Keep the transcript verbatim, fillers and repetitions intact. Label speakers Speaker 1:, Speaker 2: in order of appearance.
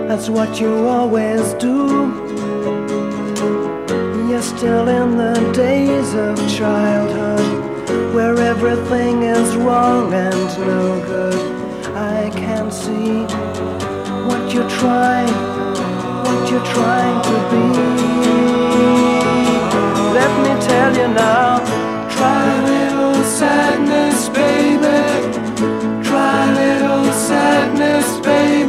Speaker 1: That's what you always do. You're still in the days of childhood, where everything is wrong and no good. I can see what you're trying, what you're trying to be. Let me tell you now,